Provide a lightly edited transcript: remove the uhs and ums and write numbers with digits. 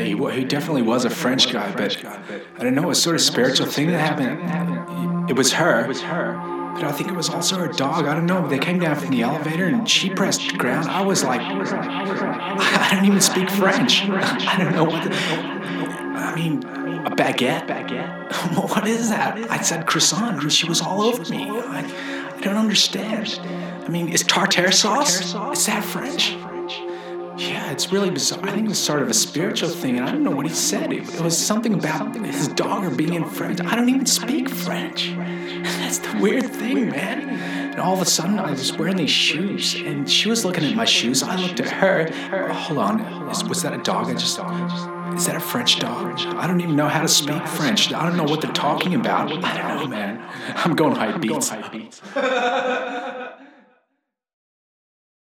he definitely was a French guy, but I don't know, a sort of spiritual thing that happened. It was her, but I think it was also her dog. I don't know. They came down from the elevator and she pressed ground. I was like, I don't even speak French. I don't know what. A baguette? What is that? I said croissant and she was all over me. I don't understand. Is tartare sauce? Is that French? Yeah, it's really bizarre. I think it was sort of a spiritual thing, and I don't know what he said. It was something about his dog or being in French. I don't even speak French. That's the weird thing, man. And all of a sudden, I was wearing these shoes, and she was looking at my shoes. I looked at her. Oh, hold on. Was that a dog? Is that a French dog? I don't even know how to speak French. I don't know what they're talking about. I don't know, man. I'm going hype beats.